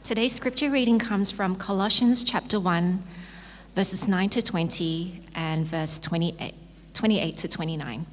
Today's scripture reading comes from Colossians chapter 1, verses 9 to 20 and verse 28 to 29.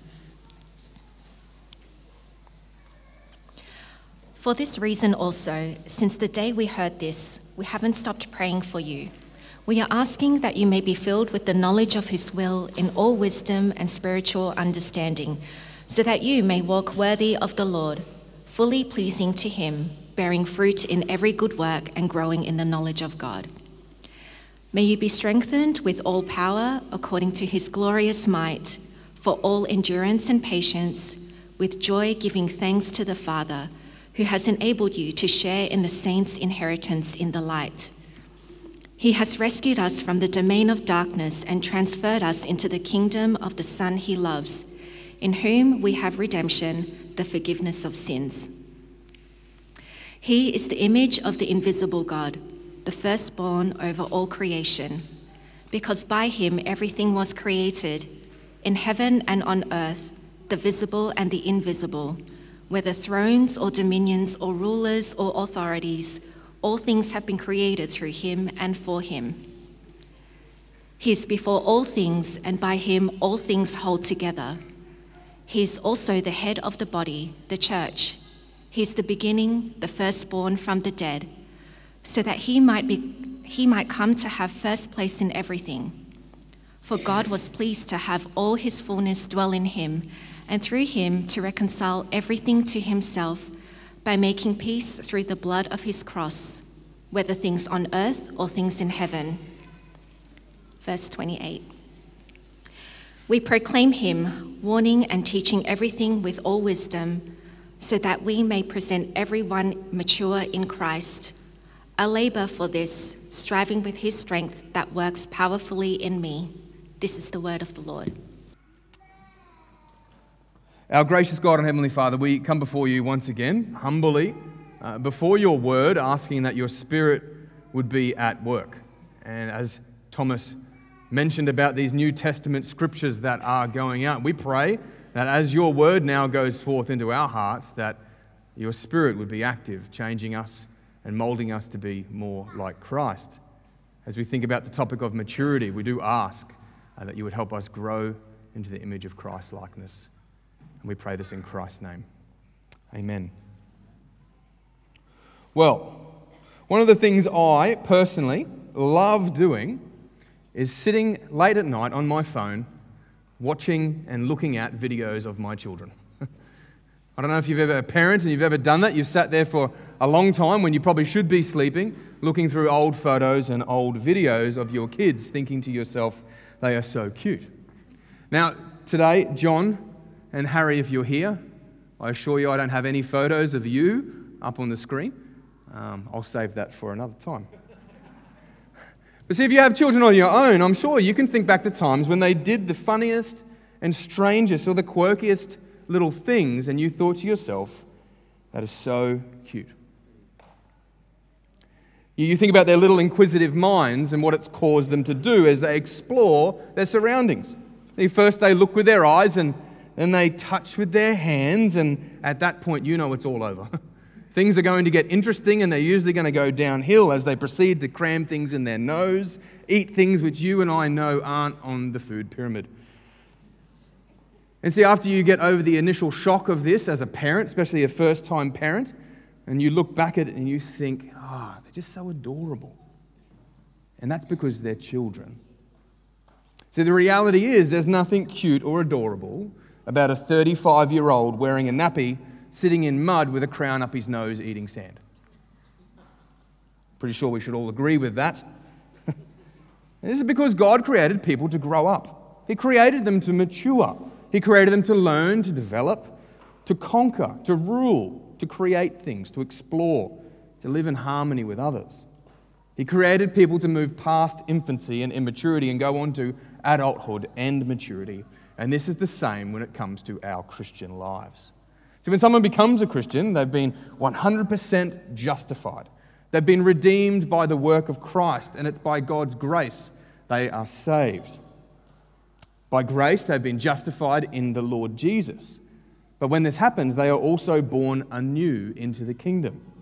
For this reason also, since the day we heard this, we haven't stopped praying for you. We are asking that you may be filled with the knowledge of his will in all wisdom and spiritual understanding, so that you may walk worthy of the Lord, fully pleasing to him, bearing fruit in every good work and growing in the knowledge of God. May you be strengthened with all power according to his glorious might, for all endurance and patience, with joy giving thanks to the Father, who has enabled you to share in the saints' inheritance in the light. He has rescued us from the domain of darkness and transferred us into the kingdom of the Son he loves, in whom we have redemption, the forgiveness of sins. He is the image of the invisible God, the firstborn over all creation, because by him everything was created, in heaven and on earth, the visible and the invisible, whether thrones or dominions or rulers or authorities, all things have been created through him and for him. He is before all things, and by him all things hold together. He is also the head of the body, the church. He is the beginning, the firstborn from the dead, so that he might come to have first place in everything. For God was pleased to have all his fullness dwell in him, and through him to reconcile everything to himself, by making peace through the blood of his cross, whether things on earth or things in heaven. Verse 28. We proclaim him, warning and teaching everything with all wisdom, so that we may present everyone mature in Christ. I labor for this, striving with his strength that works powerfully in me. This is the word of the Lord. Our gracious God and Heavenly Father, we come before you once again, humbly, before your word, asking that your Spirit would be at work. And as Thomas mentioned about these New Testament scriptures that are going out, we pray that as your word now goes forth into our hearts, that your Spirit would be active, changing us and molding us to be more like Christ. As we think about the topic of maturity, we do ask that you would help us grow into the image of Christ-likeness. And we pray this in Christ's name. Amen. Well, one of the things I personally love doing is sitting late at night on my phone, watching and looking at videos of my children. I don't know if you've ever a parent and you've ever done that. You've sat there for a long time when you probably should be sleeping, looking through old photos and old videos of your kids, thinking to yourself, they are so cute. Now, today, John and Harry, if you're here, I assure you I don't have any photos of you up on the screen. I'll save that for another time. But see, if you have children on your own, I'm sure you can think back to times when they did the funniest and strangest or the quirkiest little things, and you thought to yourself, that is so cute. You think about their little inquisitive minds and what it's caused them to do as they explore their surroundings. First they look with their eyes and then they touch with their hands, and at that point you know it's all over. Things are going to get interesting, and they're usually going to go downhill as they proceed to cram things in their nose, eat things which you and I know aren't on the food pyramid. And see, after you get over the initial shock of this as a parent, especially a first-time parent, and you look back at it and you think, they're just so adorable. And that's because they're children. See, the reality is there's nothing cute or adorable about a 35-year-old wearing a nappy, sitting in mud with a crown up his nose, eating sand. Pretty sure we should all agree with that. And this is because God created people to grow up. He created them to mature. He created them to learn, to develop, to conquer, to rule, to create things, to explore, to live in harmony with others. He created people to move past infancy and immaturity and go on to adulthood and maturity. And this is the same when it comes to our Christian lives. So when someone becomes a Christian, they've been 100% justified. They've been redeemed by the work of Christ, and it's by God's grace they are saved. By grace, they've been justified in the Lord Jesus. But when this happens, they are also born anew into the kingdom.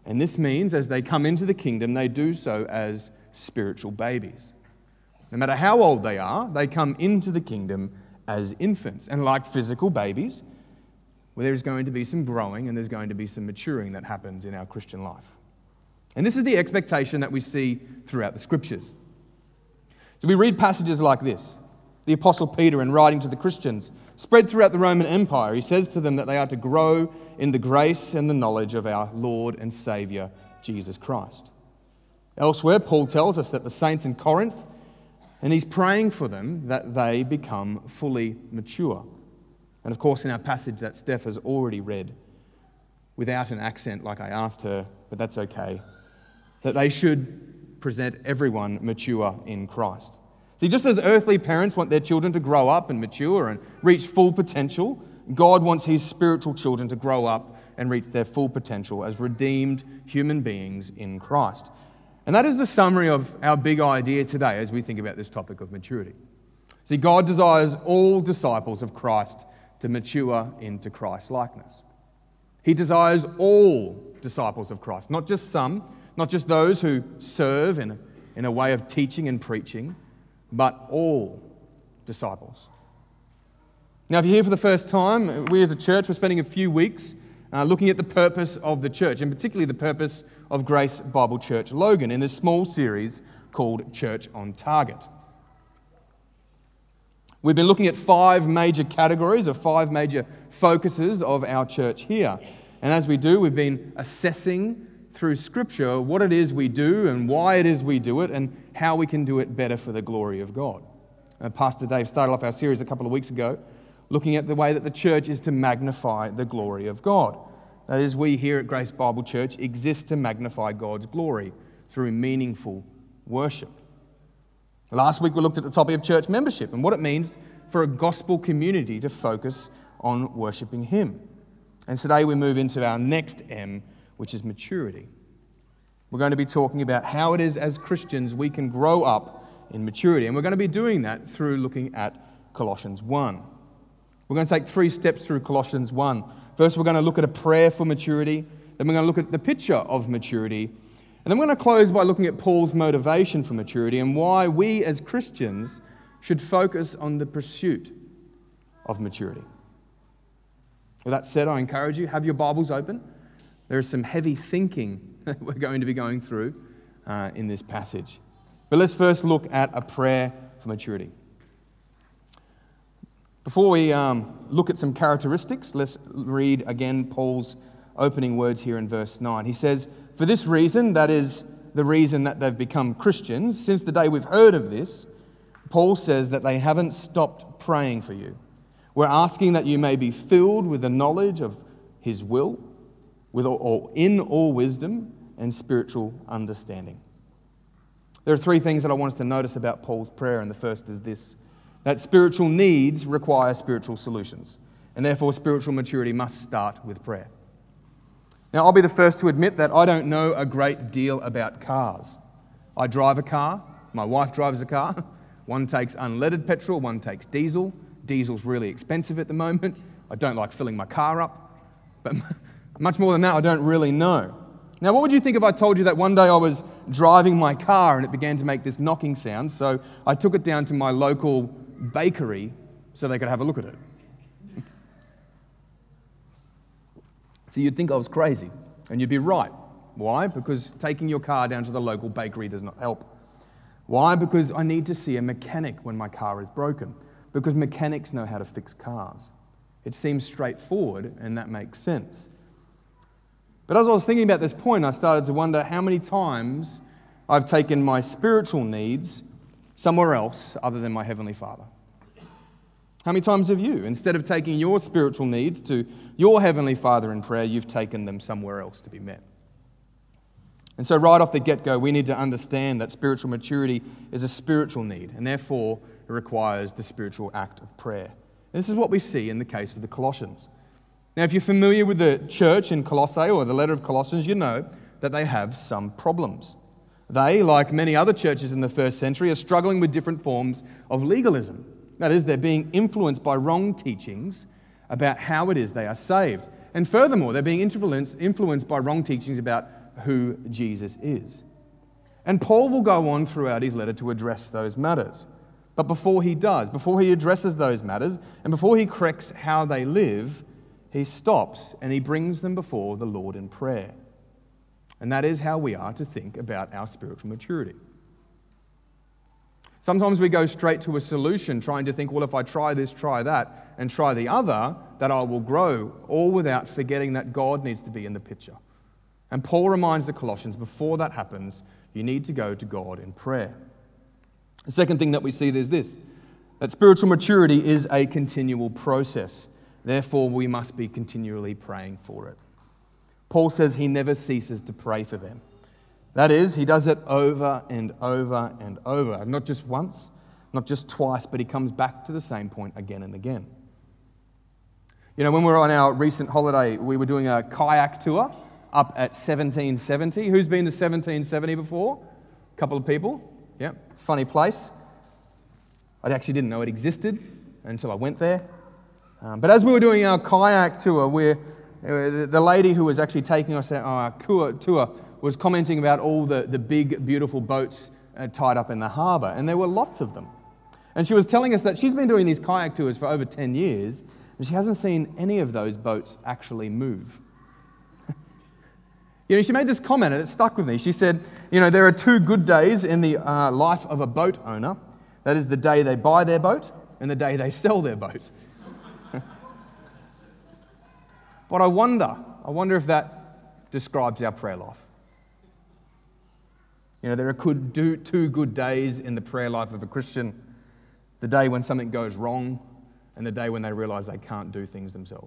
And this means as they come into the kingdom, they do so as spiritual babies. No matter how old they are, they come into the kingdom as infants. And like physical babies, well, there's going to be some growing and there's going to be some maturing that happens in our Christian life. And this is the expectation that we see throughout the Scriptures. So we read passages like this. The Apostle Peter, in writing to the Christians spread throughout the Roman Empire, he says to them that they are to grow in the grace and the knowledge of our Lord and Saviour, Jesus Christ. Elsewhere, Paul tells us that the saints in Corinth, and he's praying for them that they become fully mature. And of course, in our passage that Steph has already read, without an accent like I asked her, but that's okay, that they should present everyone mature in Christ. See, just as earthly parents want their children to grow up and mature and reach full potential, God wants his spiritual children to grow up and reach their full potential as redeemed human beings in Christ. And that is the summary of our big idea today as we think about this topic of maturity. See, God desires all disciples of Christ to mature into Christ's likeness. He desires all disciples of Christ, not just some, not just those who serve in a way of teaching and preaching, but all disciples. Now, if you're here for the first time, we as a church, we're spending a few weeks looking at the purpose of the church, and particularly the purpose of Grace Bible Church Logan in this small series called Church on Target. We've been looking at 5 major categories or 5 major focuses of our church here. And as we do, we've been assessing through Scripture what it is we do and why it is we do it and how we can do it better for the glory of God. Pastor Dave started off our series a couple of weeks ago looking at the way that the church is to magnify the glory of God. That is, we here at Grace Bible Church exist to magnify God's glory through meaningful worship. Last week we looked at the topic of church membership and what it means for a gospel community to focus on worshipping Him. And today we move into our next M, which is maturity. We're going to be talking about how it is as Christians we can grow up in maturity. And we're going to be doing that through looking at Colossians 1. We're going to take 3 steps through Colossians 1. First, we're going to look at a prayer for maturity. Then we're going to look at the picture of maturity. And then we're going to close by looking at Paul's motivation for maturity and why we as Christians should focus on the pursuit of maturity. With that said, I encourage you, have your Bibles open. There is some heavy thinking that we're going to be going through in this passage. But let's first look at a prayer for maturity. Before we look at some characteristics, let's read again Paul's opening words here in verse 9. He says, "For this reason," that is the reason that they've become Christians, "since the day we've heard of this," Paul says that they haven't stopped praying for you. "We're asking that you may be filled with the knowledge of His will, in all wisdom and spiritual understanding." There are 3 things that I want us to notice about Paul's prayer, and the first is this: that spiritual needs require spiritual solutions, and therefore spiritual maturity must start with prayer. Now, I'll be the first to admit that I don't know a great deal about cars. I drive a car, my wife drives a car. One takes unleaded petrol, one takes diesel. Diesel's really expensive at the moment. I don't like filling my car up, but much more than that, I don't really know. Now, what would you think if I told you that one day I was driving my car and it began to make this knocking sound, so I took it down to my local bakery so they could have a look at it? So you'd think I was crazy, and you'd be right. Why? Because taking your car down to the local bakery does not help. Why? Because I need to see a mechanic when my car is broken, because mechanics know how to fix cars. It seems straightforward, and that makes sense. But as I was thinking about this point, I started to wonder how many times I've taken my spiritual needs somewhere else other than my Heavenly Father. How many times have you, instead of taking your spiritual needs to your Heavenly Father in prayer, you've taken them somewhere else to be met? And so right off the get-go, we need to understand that spiritual maturity is a spiritual need, and therefore it requires the spiritual act of prayer. And this is what we see in the case of the Colossians. Now, if you're familiar with the church in Colossae or the letter of Colossians, you know that they have some problems. They, like many other churches in the first century, are struggling with different forms of legalism. That is, they're being influenced by wrong teachings about how it is they are saved. And furthermore, they're being influenced by wrong teachings about who Jesus is. And Paul will go on throughout his letter to address those matters. But before he does, before he addresses those matters, and before he corrects how they live, he stops and he brings them before the Lord in prayer. And that is how we are to think about our spiritual maturity. Sometimes we go straight to a solution, trying to think, well, if I try this, try that, and try the other, that I will grow, all without forgetting that God needs to be in the picture. And Paul reminds the Colossians, before that happens, you need to go to God in prayer. The second thing that we see is this, that spiritual maturity is a continual process. Therefore, we must be continually praying for it. Paul says he never ceases to pray for them. That is, he does it over and over and over. Not just once, not just twice, but he comes back to the same point again and again. You know, when we were on our recent holiday, we were doing a kayak tour up at 1770. Who's been to 1770 before? A couple of people. Yeah, funny place. I actually didn't know it existed until I went there. But as we were doing our kayak tour, the lady who was actually taking us on our tour was commenting about all the big, beautiful boats tied up in the harbour, and there were lots of them. And she was telling us that she's been doing these kayak tours for over 10 years, and she hasn't seen any of those boats actually move. You know, she made this comment, and it stuck with me. She said, you know, there are two good days in the life of a boat owner. That is the day they buy their boat and the day they sell their boat. But I wonder if that describes our prayer life. You know, there are two good days in the prayer life of a Christian. The day when something goes wrong and the day when they realize they can't do things themselves.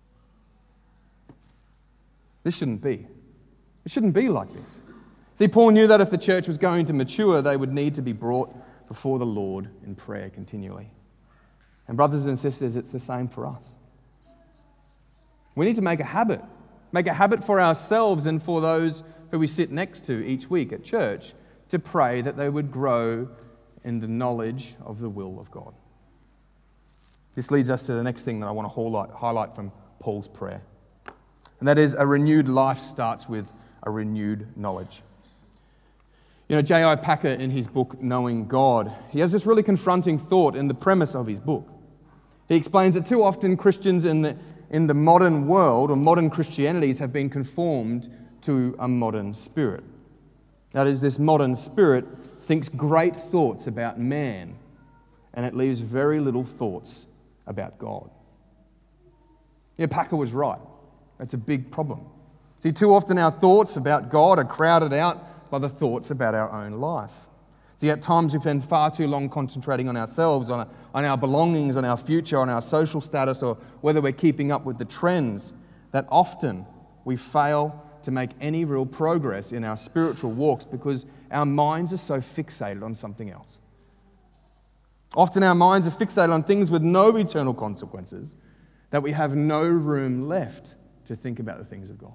This shouldn't be. It shouldn't be like this. See, Paul knew that if the church was going to mature, they would need to be brought before the Lord in prayer continually. And brothers and sisters, it's the same for us. We need to make a habit for ourselves and for those who we sit next to each week at church, to pray that they would grow in the knowledge of the will of God. This leads us to the next thing that I want to highlight from Paul's prayer. And that is, a renewed life starts with a renewed knowledge. You know, J.I. Packer, in his book, Knowing God, he has this really confronting thought in the premise of his book. He explains that too often Christians in the modern world, or modern Christianities, have been conformed to a modern spirit. That is, this modern spirit thinks great thoughts about man, and it leaves very little thoughts about God. Yeah, Packer was right. That's a big problem. See, too often our thoughts about God are crowded out by the thoughts about our own life. See, at times we spend far too long concentrating on ourselves, on our belongings, on our future, on our social status, or whether we're keeping up with the trends, that often we fail to make any real progress in our spiritual walks because our minds are so fixated on something else. Often our minds are fixated on things with no eternal consequences that we have no room left to think about the things of God.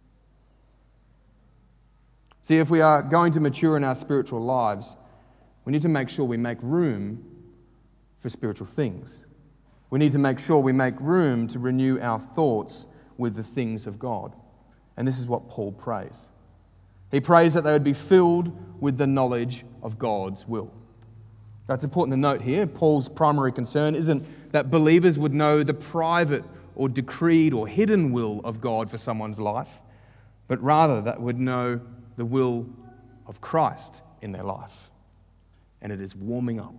See, if we are going to mature in our spiritual lives, we need to make sure we make room for spiritual things. We need to make sure we make room to renew our thoughts with the things of God. And this is what Paul prays. He prays that they would be filled with the knowledge of God's will. That's important to note here. Paul's primary concern isn't that believers would know the private or decreed or hidden will of God for someone's life, but rather that would know the will of Christ in their life. And it is warming up.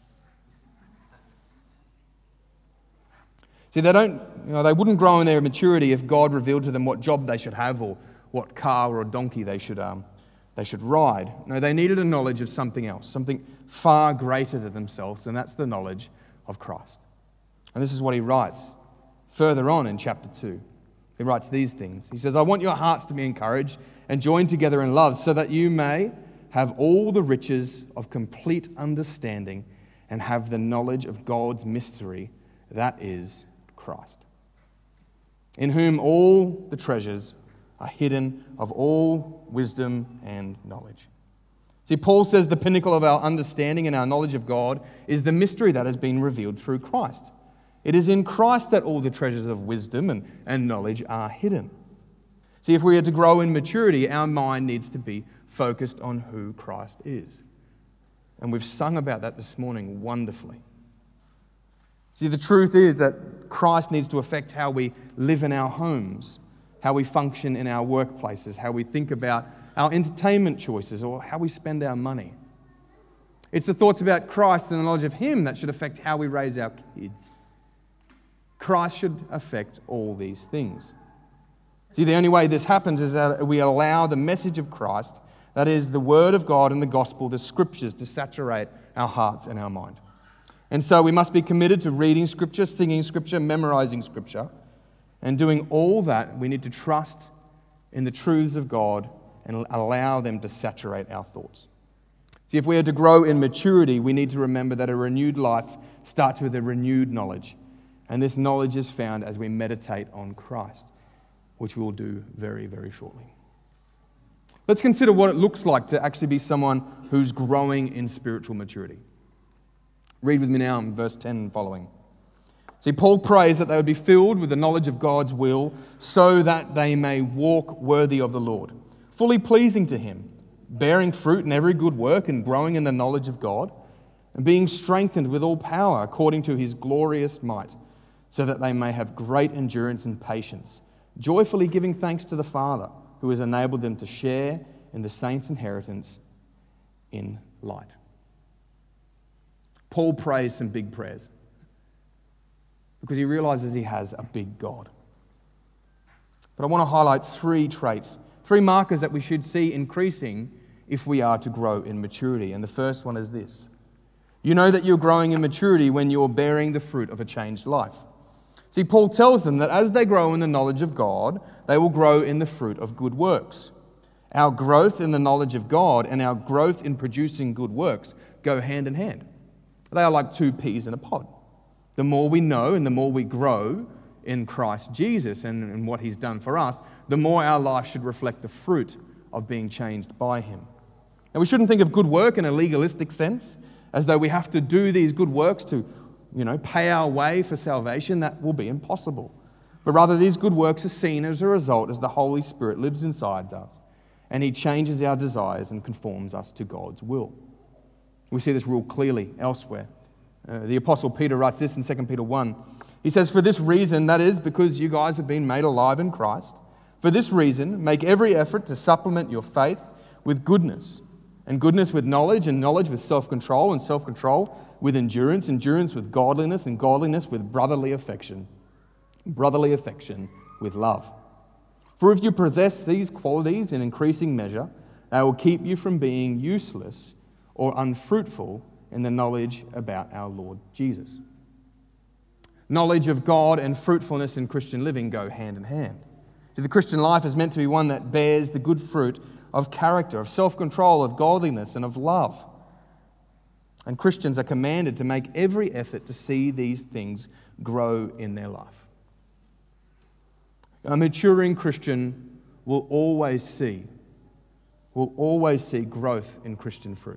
See, they wouldn't grow in their maturity if God revealed to them what job they should have or what car or donkey they should ride. No, they needed a knowledge of something else, something far greater than themselves, and that's the knowledge of Christ. And this is what he writes further on in chapter 2. He writes these things. He says, I want your hearts to be encouraged and joined together in love, so that you may have all the riches of complete understanding and have the knowledge of God's mystery, that is Christ, in whom all the treasures are hidden of all wisdom and knowledge. See, Paul says the pinnacle of our understanding and our knowledge of God is the mystery that has been revealed through Christ. It is in Christ that all the treasures of wisdom and knowledge are hidden. See, if we are to grow in maturity, our mind needs to be focused on who Christ is. And we've sung about that this morning wonderfully. See, the truth is that Christ needs to affect how we live in our homes, how we function in our workplaces, how we think about our entertainment choices, or how we spend our money. It's the thoughts about Christ and the knowledge of Him that should affect how we raise our kids. Christ should affect all these things. See, the only way this happens is that we allow the message of Christ, that is the Word of God and the Gospel, the Scriptures, to saturate our hearts and our mind. And so we must be committed to reading Scripture, singing Scripture, memorizing Scripture. And doing all that, we need to trust in the truths of God and allow them to saturate our thoughts. See, if we are to grow in maturity, we need to remember that a renewed life starts with a renewed knowledge. And this knowledge is found as we meditate on Christ, which we will do very, very shortly. Let's consider what it looks like to actually be someone who's growing in spiritual maturity. Read with me now in verse 10 and following. See, Paul prays that they would be filled with the knowledge of God's will so that they may walk worthy of the Lord, fully pleasing to Him, bearing fruit in every good work and growing in the knowledge of God, and being strengthened with all power according to His glorious might, so that they may have great endurance and patience, joyfully giving thanks to the Father, who has enabled them to share in the saints' inheritance in light. Paul prays some big prayers because he realizes he has a big God. But I want to highlight three traits, three markers that we should see increasing if we are to grow in maturity. And the first one is this. You know that you're growing in maturity when you're bearing the fruit of a changed life. See, Paul tells them that as they grow in the knowledge of God, they will grow in the fruit of good works. Our growth in the knowledge of God and our growth in producing good works go hand in hand. They are like two peas in a pod. The more we know and the more we grow in Christ Jesus and what He's done for us, the more our life should reflect the fruit of being changed by Him. And we shouldn't think of good work in a legalistic sense, as though we have to do these good works to, pay our way for salvation. That will be impossible. But rather, these good works are seen as a result as the Holy Spirit lives inside us and He changes our desires and conforms us to God's will. We see this real clearly elsewhere. The Apostle Peter writes this in 2 Peter 1. He says, "For this reason, that is, because you guys have been made alive in Christ, for this reason, make every effort to supplement your faith with goodness, and goodness with knowledge, and knowledge with self-control, and self-control with endurance, endurance with godliness, and godliness with brotherly affection with love. For if you possess these qualities in increasing measure, they will keep you from being useless or unfruitful in the knowledge about our Lord Jesus." Knowledge of God and fruitfulness in Christian living go hand in hand. The Christian life is meant to be one that bears the good fruit of character, of self-control, of godliness, and of love. And Christians are commanded to make every effort to see these things grow in their life. A maturing Christian will always see growth in Christian fruit.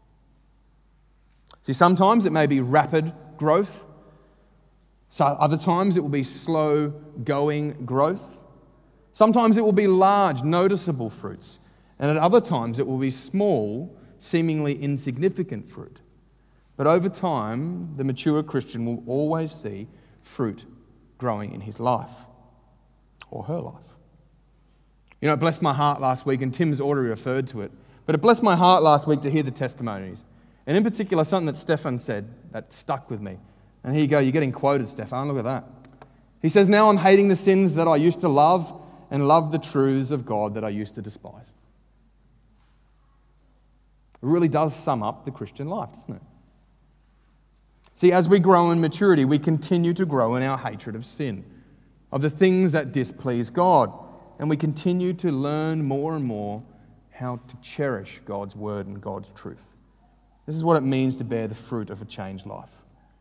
See, sometimes it may be rapid growth. So other times it will be slow-going growth. Sometimes it will be large, noticeable fruits. And at other times it will be small, seemingly insignificant fruit. But over time, the mature Christian will always see fruit growing in his life or her life. It blessed my heart last week, and Tim's already referred to it, but it blessed my heart last week to hear the testimonies. And in particular, something that Stefan said that stuck with me. And here you go, you're getting quoted, Stefan, look at that. He says, "Now I'm hating the sins that I used to love and love the truths of God that I used to despise." It really does sum up the Christian life, doesn't it? See, as we grow in maturity, we continue to grow in our hatred of sin, of the things that displease God, and we continue to learn more and more how to cherish God's word and God's truth. This is what it means to bear the fruit of a changed life.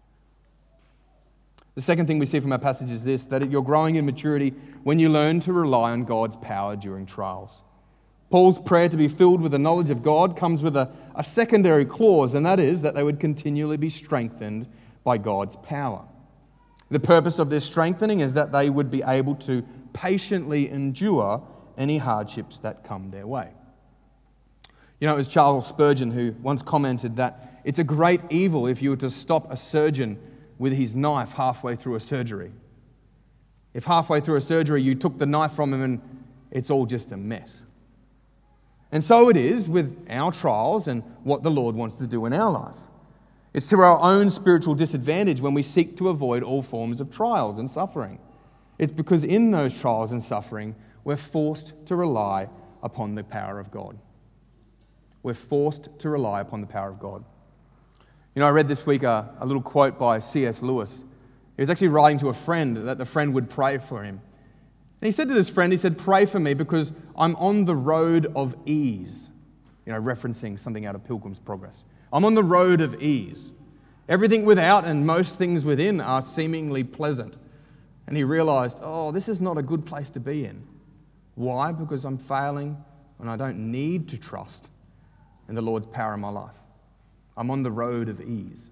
The second thing we see from our passage is this, that you're growing in maturity when you learn to rely on God's power during trials. Paul's prayer to be filled with the knowledge of God comes with a secondary clause, and that is that they would continually be strengthened by God's power. The purpose of this strengthening is that they would be able to patiently endure any hardships that come their way. You know, it was Charles Spurgeon who once commented that it's a great evil if you were to stop a surgeon with his knife halfway through a surgery. If halfway through a surgery you took the knife from him and it's all just a mess. And so it is with our trials and what the Lord wants to do in our life. It's to our own spiritual disadvantage when we seek to avoid all forms of trials and suffering. It's because in those trials and suffering, we're forced to rely upon the power of God. We're forced to rely upon the power of God. You know, I read this week a little quote by C.S. Lewis. He was actually writing to a friend that the friend would pray for him. And he said to this friend, he said, "Pray for me because I'm on the road of ease." You know, referencing something out of Pilgrim's Progress. I'm on the road of ease. Everything without and most things within are seemingly pleasant. And he realized, this is not a good place to be in. Why? Because I'm failing and I don't need to trust in the Lord's power in my life. I'm on the road of ease.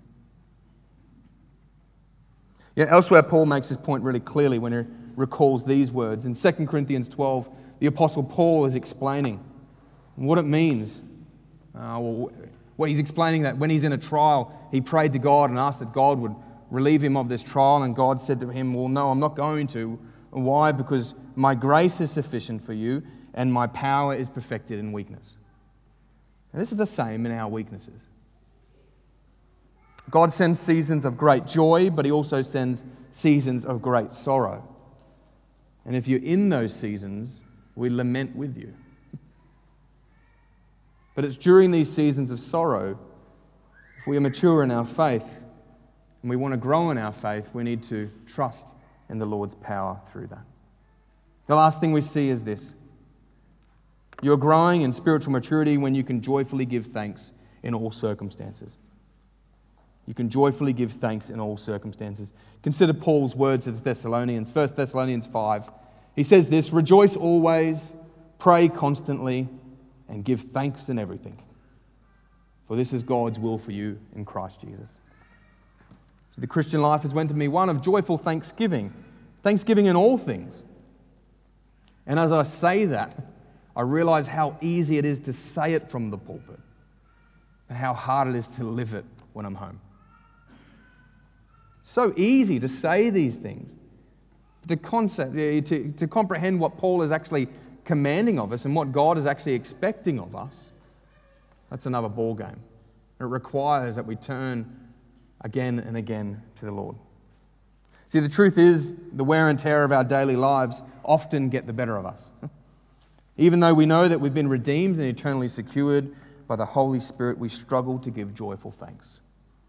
Yeah, elsewhere, Paul makes this point really clearly when he recalls these words. In 2 Corinthians 12, the Apostle Paul is explaining what it means. He's explaining that when he's in a trial, he prayed to God and asked that God would relieve him of this trial, and God said to him, "Well, no, I'm not going to." Why? Because my grace is sufficient for you, and my power is perfected in weakness. And this is the same in our weaknesses. God sends seasons of great joy, but he also sends seasons of great sorrow. And if you're in those seasons, we lament with you. But it's during these seasons of sorrow, if we are mature in our faith and we want to grow in our faith, we need to trust in the Lord's power through that. The last thing we see is this. You're growing in spiritual maturity when you can joyfully give thanks in all circumstances. You can joyfully give thanks in all circumstances. Consider Paul's words to the Thessalonians. 1 Thessalonians 5. He says this, "Rejoice always, pray constantly, and give thanks in everything. For this is God's will for you in Christ Jesus." So the Christian life is meant to be one of joyful thanksgiving. Thanksgiving in all things. And as I say that, I realize how easy it is to say it from the pulpit, and how hard it is to live it when I'm home. So easy to say these things. The concept, to comprehend what Paul is actually commanding of us and what God is actually expecting of us, that's another ball game. It requires that we turn again and again to the Lord. See, the truth is, the wear and tear of our daily lives often get the better of us. Even though we know that we've been redeemed and eternally secured by the Holy Spirit, we struggle to give joyful thanks.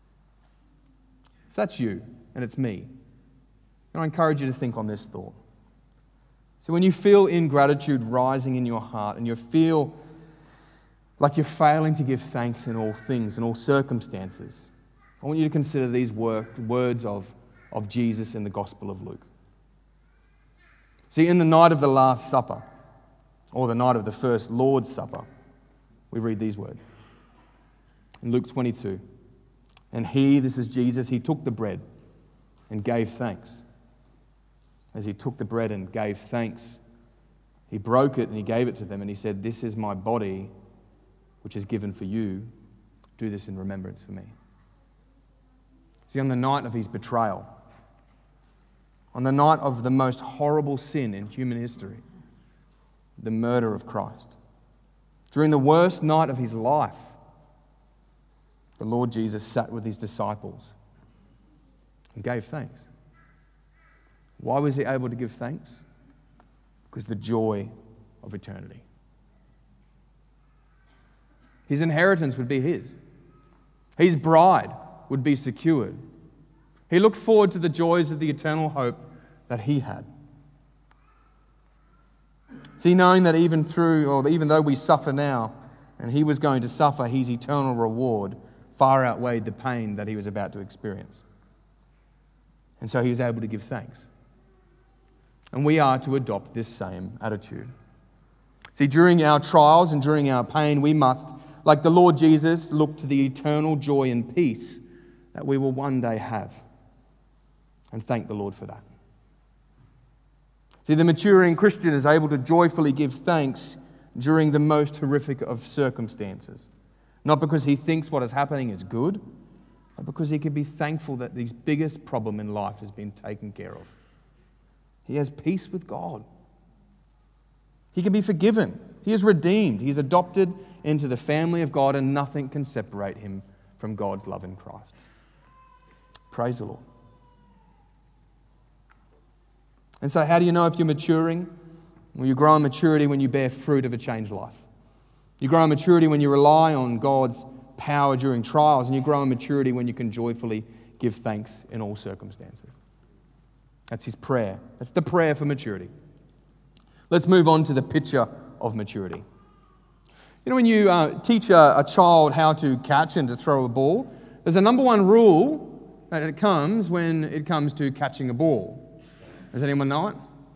If that's you, and it's me, I encourage you to think on this thought. So when you feel ingratitude rising in your heart and you feel like you're failing to give thanks in all things, in all circumstances, I want you to consider these words of Jesus in the Gospel of Luke. See, in the night of the Last Supper, or the night of the first Lord's Supper, we read these words. In Luke 22, "And he," this is Jesus, "he took the bread and gave thanks. As he took the bread and gave thanks, he broke it and he gave it to them and he said, 'This is my body, which is given for you. Do this in remembrance for me.'" See, on the night of his betrayal, on the night of the most horrible sin in human history, the murder of Christ, during the worst night of his life, the Lord Jesus sat with his disciples and gave thanks. Why was he able to give thanks? Because the joy of eternity. His inheritance would be his. His bride would be secured. He looked forward to the joys of the eternal hope that he had. See, knowing that even though we suffer now, and he was going to suffer, his eternal reward far outweighed the pain that he was about to experience. And so he was able to give thanks. And we are to adopt this same attitude. See, during our trials and during our pain, we must, like the Lord Jesus, look to the eternal joy and peace that we will one day have. And thank the Lord for that. See, the maturing Christian is able to joyfully give thanks during the most horrific of circumstances. Not because he thinks what is happening is good, but because he can be thankful that his biggest problem in life has been taken care of. He has peace with God. He can be forgiven. He is redeemed. He is adopted into the family of God, and nothing can separate him from God's love in Christ. Praise the Lord. And so how do you know if you're maturing? Well, you grow in maturity when you bear fruit of a changed life. You grow in maturity when you rely on God's power during trials, and you grow in maturity when you can joyfully give thanks in all circumstances. That's his prayer. That's the prayer for maturity. Let's move on to the picture of maturity. You know, when you teach a child how to catch and to throw a ball, there's a number one rule that it comes when it comes to catching a ball. Does anyone know it?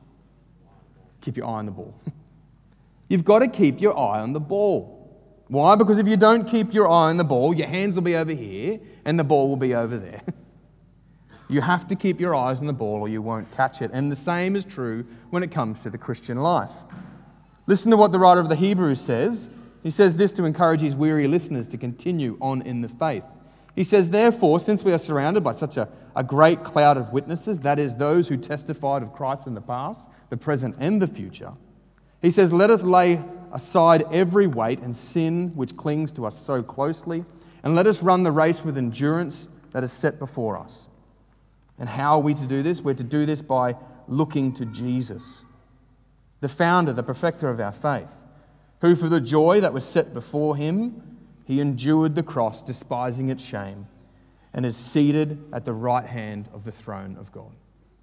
Keep your eye on the ball. You've got to keep your eye on the ball. Why? Because if you don't keep your eye on the ball, your hands will be over here and the ball will be over there. You have to keep your eyes on the ball or you won't catch it. And the same is true when it comes to the Christian life. Listen to what the writer of the Hebrews says. He says this to encourage his weary listeners to continue on in the faith. He says, therefore, since we are surrounded by such a great cloud of witnesses, that is, those who testified of Christ in the past, the present, and the future, he says, let us lay aside every weight and sin which clings to us so closely, and let us run the race with endurance that is set before us. And how are we to do this? We're to do this by looking to Jesus, the founder, the perfecter of our faith, who for the joy that was set before him, he endured the cross, despising its shame, and is seated at the right hand of the throne of God.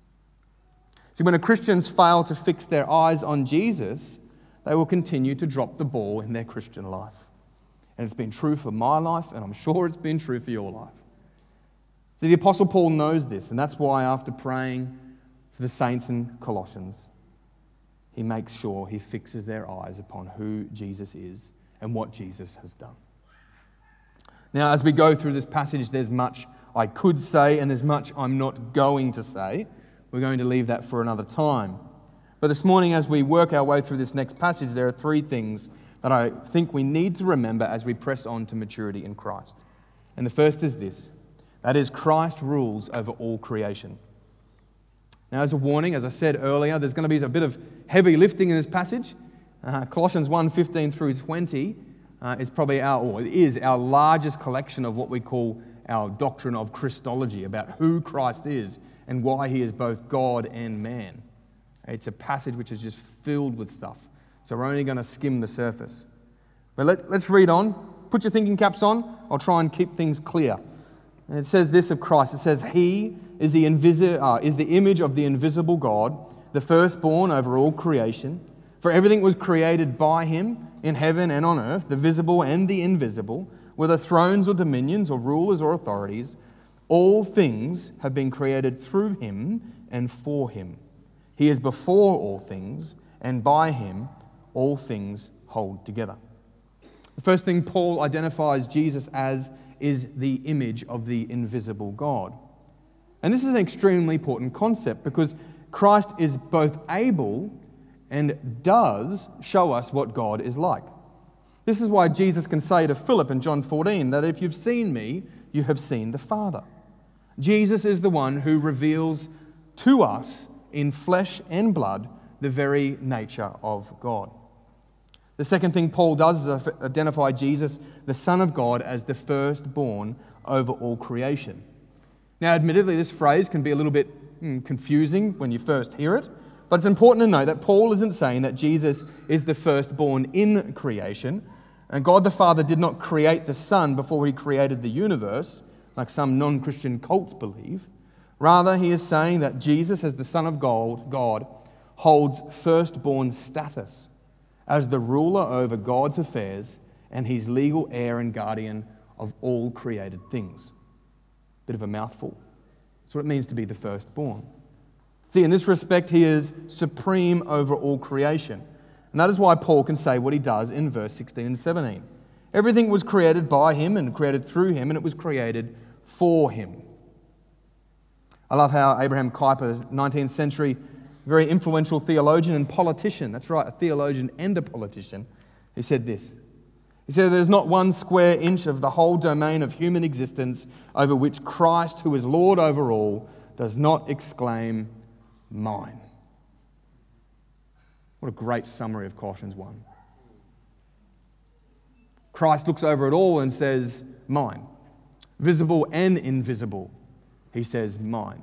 See, when Christians fail to fix their eyes on Jesus, they will continue to drop the ball in their Christian life. And it's been true for my life, and I'm sure it's been true for your life. See, the Apostle Paul knows this, and that's why after praying for the saints in Colossians, he makes sure he fixes their eyes upon who Jesus is and what Jesus has done. Now, as we go through this passage, there's much I could say and there's much I'm not going to say. We're going to leave that for another time. But this morning, as we work our way through this next passage, there are three things that I think we need to remember as we press on to maturity in Christ. And the first is this. That is, Christ rules over all creation. Now, as a warning, as I said earlier, there's going to be a bit of heavy lifting in this passage. Colossians 1:15 through 20 is probably our largest collection of what we call our doctrine of Christology, about who Christ is and why he is both God and man. It's a passage which is just filled with stuff. So we're only going to skim the surface. But let's read on. Put your thinking caps on. I'll try and keep things clear. And it says this of Christ. It says, he is the image of the invisible God, the firstborn over all creation. For everything was created by him in heaven and on earth, the visible and the invisible, whether thrones or dominions or rulers or authorities. All things have been created through him and for him. He is before all things, and by him all things hold together. The first thing Paul identifies Jesus as is the image of the invisible God. And this is an extremely important concept because Christ is both able and does show us what God is like. This is why Jesus can say to Philip in John 14 that if you've seen me, you have seen the Father. Jesus is the one who reveals to us in flesh and blood the very nature of God. The second thing Paul does is identify Jesus, the Son of God, as the firstborn over all creation. Now, admittedly, this phrase can be a little bit confusing when you first hear it, but it's important to note that Paul isn't saying that Jesus is the firstborn in creation, and God the Father did not create the Son before he created the universe, like some non-Christian cults believe. Rather, he is saying that Jesus, as the Son of God, holds firstborn status as the ruler over God's affairs and his legal heir and guardian of all created things. Bit of a mouthful. That's what it means to be the firstborn. See, in this respect, he is supreme over all creation. And that is why Paul can say what he does in verse 16 and 17. Everything was created by him and created through him, and it was created for him. I love how Abraham Kuyper, 19th century very influential theologian and politician, that's right, a theologian and a politician, he said this. He said, "There's not one square inch of the whole domain of human existence over which Christ, who is Lord over all, does not exclaim, 'Mine.'" What a great summary of Colossians 1. Christ looks over it all and says, "Mine." Visible and invisible, he says, "Mine."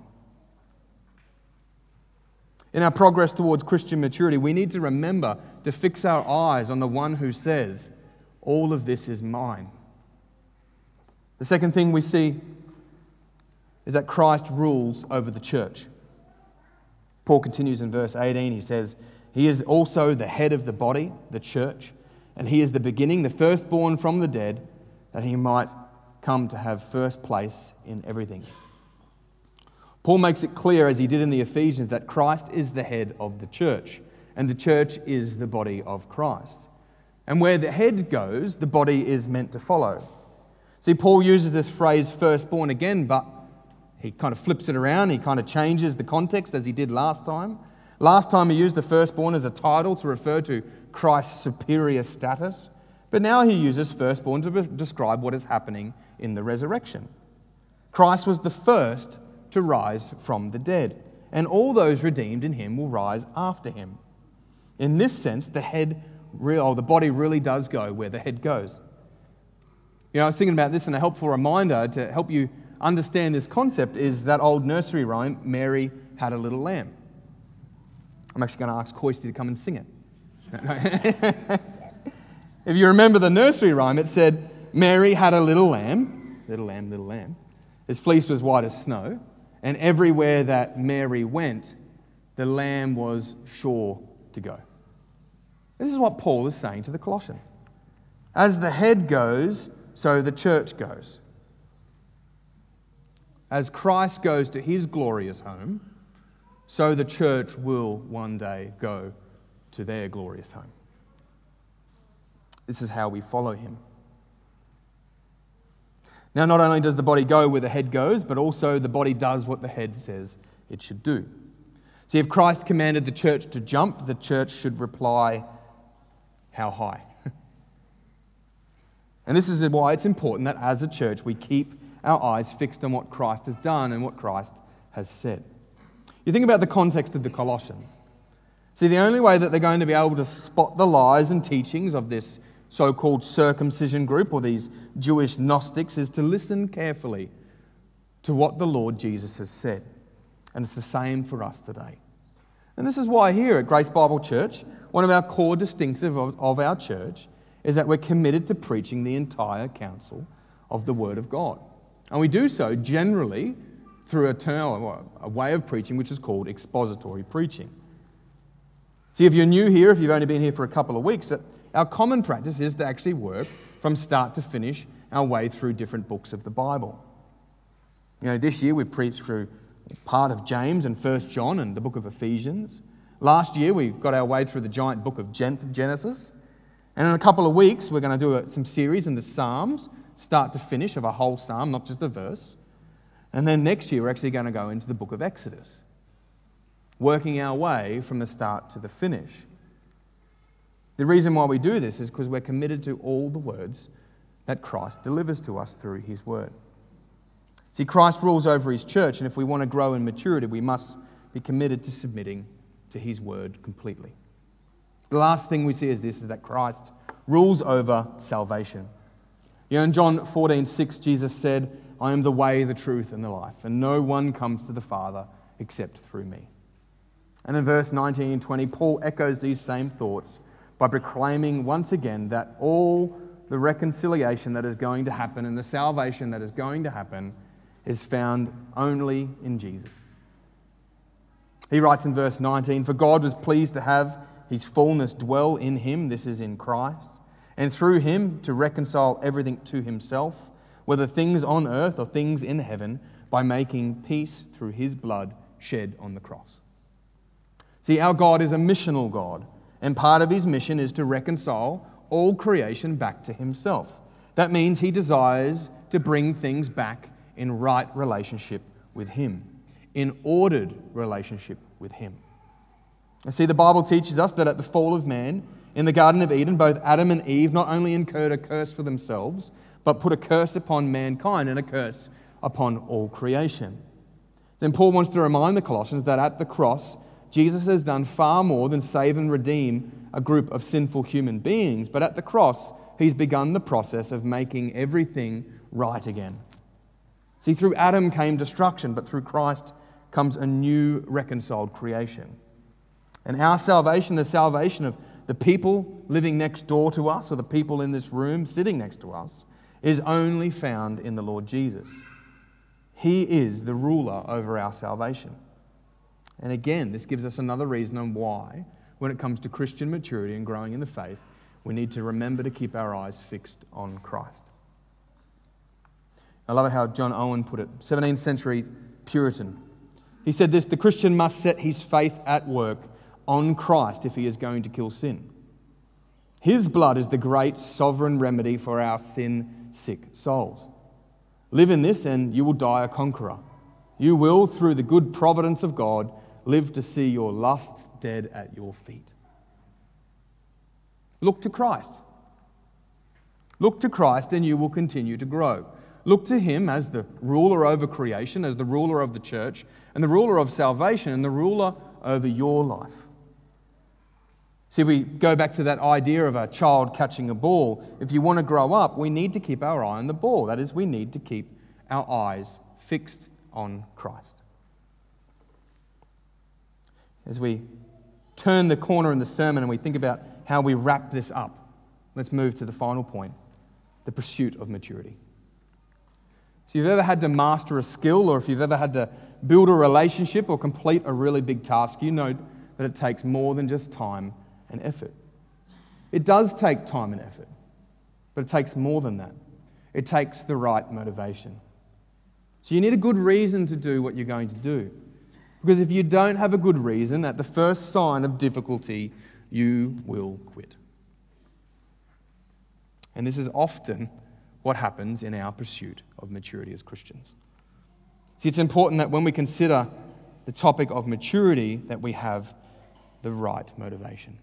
In our progress towards Christian maturity, we need to remember to fix our eyes on the one who says, "All of this is mine." The second thing we see is that Christ rules over the church. Paul continues in verse 18. He says, "He is also the head of the body, the church, and he is the beginning, the firstborn from the dead, that he might come to have first place in everything." Paul makes it clear, as he did in the Ephesians, that Christ is the head of the church, and the church is the body of Christ. And where the head goes, the body is meant to follow. See, Paul uses this phrase firstborn again, but he kind of flips it around. He kind of changes the context as he did last time. Last time he used the firstborn as a title to refer to Christ's superior status, but now he uses firstborn to describe what is happening in the resurrection. Christ was the first to rise from the dead, and all those redeemed in him will rise after him. In this sense, the body really does go where the head goes. You know, I was thinking about this, and a helpful reminder to help you understand this concept is that old nursery rhyme, "Mary Had a Little Lamb." I'm actually going to ask Koisty to come and sing it. If you remember the nursery rhyme, it said, "Mary had a little lamb, little lamb, little lamb. His fleece was white as snow, and everywhere that Mary went, the lamb was sure to go." This is what Paul is saying to the Colossians. As the head goes, so the church goes. As Christ goes to his glorious home, so the church will one day go to their glorious home. This is how we follow him. Now, not only does the body go where the head goes, but also the body does what the head says it should do. See, if Christ commanded the church to jump, the church should reply, "How high?" And this is why it's important that as a church we keep our eyes fixed on what Christ has done and what Christ has said. You think about the context of the Colossians. See, the only way that they're going to be able to spot the lies and teachings of this so-called circumcision group or these Jewish Gnostics is to listen carefully to what the Lord Jesus has said. And it's the same for us today. And this is why here at Grace Bible Church, one of our core distinctives of our church is that we're committed to preaching the entire counsel of the Word of God. And we do so generally through a way of preaching which is called expository preaching. See, if you're new here, if you've only been here for a couple of weeks, our common practice is to actually work from start to finish our way through different books of the Bible. You know, this year we preached through part of James and 1 John and the book of Ephesians. Last year we got our way through the giant book of Genesis. And in a couple of weeks we're going to do some series in the Psalms, start to finish, of a whole psalm, not just a verse. And then next year we're actually going to go into the book of Exodus, working our way from the start to the finish. The reason why we do this is because we're committed to all the words that Christ delivers to us through his word. See, Christ rules over his church, and if we want to grow in maturity, we must be committed to submitting to his word completely. The last thing we see is this, is that Christ rules over salvation. You know, in John 14:6, Jesus said, "I am the way, the truth, and the life, and no one comes to the Father except through me." And in verse 19 and 20, Paul echoes these same thoughts by proclaiming once again that all the reconciliation that is going to happen and the salvation that is going to happen is found only in Jesus. He writes in verse 19, "For God was pleased to have his fullness dwell in him," this is in Christ, "and through him to reconcile everything to himself, whether things on earth or things in heaven, by making peace through his blood shed on the cross." See, our God is a missional God, and part of his mission is to reconcile all creation back to himself. That means he desires to bring things back in right relationship with him, in ordered relationship with him. See, the Bible teaches us that at the fall of man, in the Garden of Eden, both Adam and Eve not only incurred a curse for themselves, but put a curse upon mankind and a curse upon all creation. Then Paul wants to remind the Colossians that at the cross, Jesus has done far more than save and redeem a group of sinful human beings, but at the cross, he's begun the process of making everything right again. See, through Adam came destruction, but through Christ comes a new reconciled creation. And our salvation, the salvation of the people living next door to us, or the people in this room sitting next to us, is only found in the Lord Jesus. He is the ruler over our salvation. And again, this gives us another reason on why, when it comes to Christian maturity and growing in the faith, we need to remember to keep our eyes fixed on Christ. I love it how John Owen put it, 17th century Puritan. He said this: the Christian must set his faith at work on Christ if he is going to kill sin. His blood is the great sovereign remedy for our sin-sick souls. Live in this and you will die a conqueror. You will, through the good providence of God, live to see your lusts dead at your feet. Look to Christ. Look to Christ and you will continue to grow. Look to him as the ruler over creation, as the ruler of the church, and the ruler of salvation, and the ruler over your life. See, we go back to that idea of a child catching a ball. If you want to grow up, we need to keep our eye on the ball. That is, we need to keep our eyes fixed on Christ. As we turn the corner in the sermon and we think about how we wrap this up, let's move to the final point, the pursuit of maturity. So if you've ever had to master a skill, or if you've ever had to build a relationship or complete a really big task, you know that it takes more than just time and effort. It does take time and effort, but it takes more than that. It takes the right motivation. So you need a good reason to do what you're going to do. Because if you don't have a good reason, at the first sign of difficulty, you will quit. And this is often what happens in our pursuit of maturity as Christians. See, it's important that when we consider the topic of maturity, that we have the right motivation.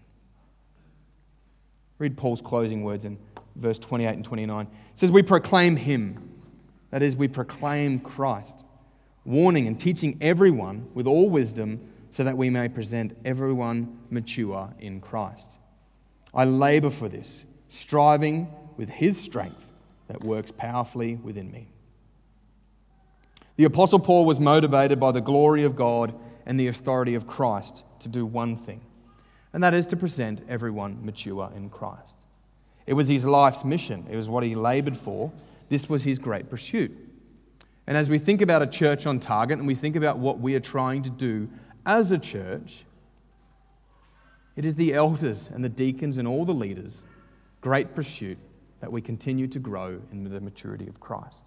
Read Paul's closing words in verse 28 and 29. It says, we proclaim him, that is, we proclaim Christ, warning and teaching everyone with all wisdom so that we may present everyone mature in Christ. I labor for this, striving with his strength that works powerfully within me. The Apostle Paul was motivated by the glory of God and the authority of Christ to do one thing, and that is to present everyone mature in Christ. It was his life's mission. It was what he labored for. This was his great pursuit. And as we think about a church on target and we think about what we are trying to do as a church, it is the elders and the deacons and all the leaders' great pursuit that we continue to grow in the maturity of Christ.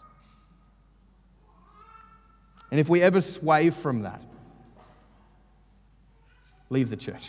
And if we ever sway from that, leave the church.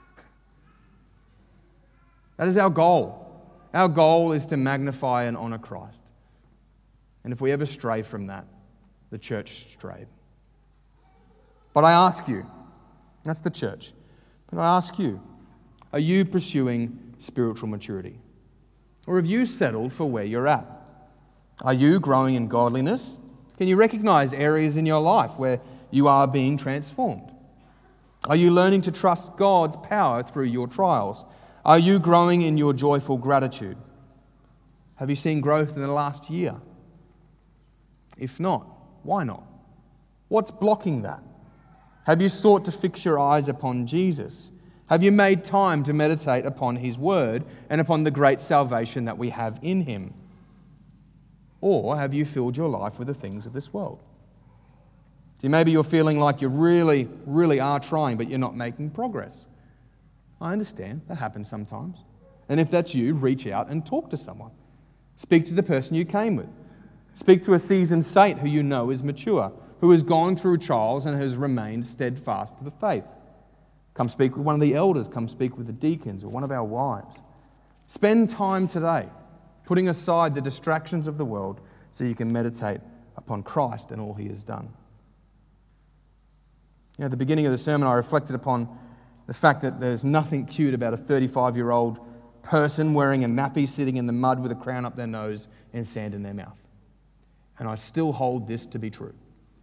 That is our goal. Our goal is to magnify and honor Christ. And if we ever stray from that, the church strayed. But I ask you, that's the church, but I ask you, are you pursuing spiritual maturity? Or have you settled for where you're at? Are you growing in godliness? Can you recognize areas in your life where you are being transformed? Are you learning to trust God's power through your trials? Are you growing in your joyful gratitude? Have you seen growth in the last year? If not, why not? What's blocking that? Have you sought to fix your eyes upon Jesus? Have you made time to meditate upon his word and upon the great salvation that we have in him? Or have you filled your life with the things of this world? See, maybe you're feeling like you really, really are trying, but you're not making progress. I understand, that happens sometimes. And if that's you, reach out and talk to someone. Speak to the person you came with. Speak to a seasoned saint who you know is mature, who has gone through trials and has remained steadfast to the faith. Come speak with one of the elders. Come speak with the deacons or one of our wives. Spend time today putting aside the distractions of the world so you can meditate upon Christ and all he has done. At the beginning of the sermon, I reflected upon The fact that there's nothing cute about a 35-year-old person wearing a nappy sitting in the mud with a crown up their nose and sand in their mouth. And I still hold this to be true.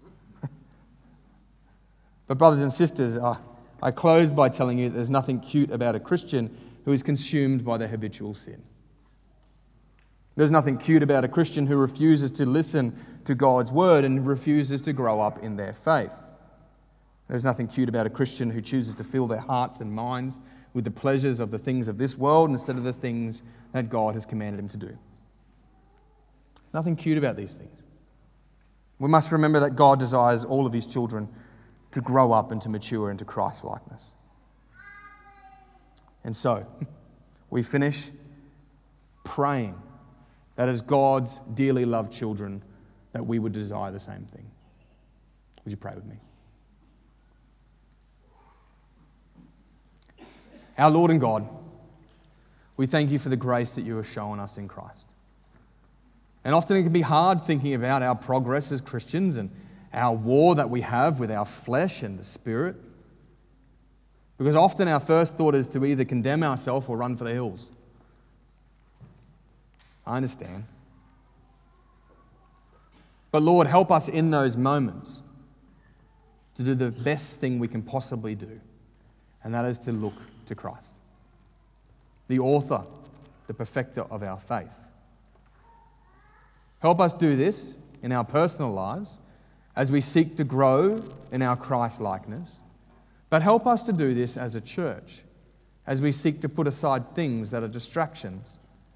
But brothers and sisters, I close by telling you that there's nothing cute about a Christian who is consumed by their habitual sin. There's nothing cute about a Christian who refuses to listen to God's word and refuses to grow up in their faith. There's nothing cute about a Christian who chooses to fill their hearts and minds with the pleasures of the things of this world instead of the things that God has commanded him to do. Nothing cute about these things. We must remember that God desires all of his children to grow up and to mature into Christ-likeness. And so, we finish praying that as God's dearly loved children, that we would desire the same thing. Would you pray with me? Our Lord and God, we thank you for the grace that you have shown us in Christ. And often it can be hard thinking about our progress as Christians and our war that we have with our flesh and the spirit. Because often our first thought is to either condemn ourselves or run for the hills. I understand. But Lord, help us in those moments to do the best thing we can possibly do, and that is to look to Christ, the author, the perfecter of our faith. Help us do this in our personal lives as we seek to grow in our Christ-likeness, but help us to do this as a church, as we seek to put aside things that are distractions.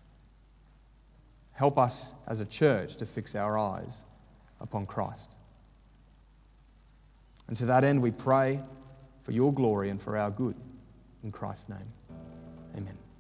Help us as a church to fix our eyes upon Christ. And to that end, we pray for your glory and for our good. In Christ's name, amen.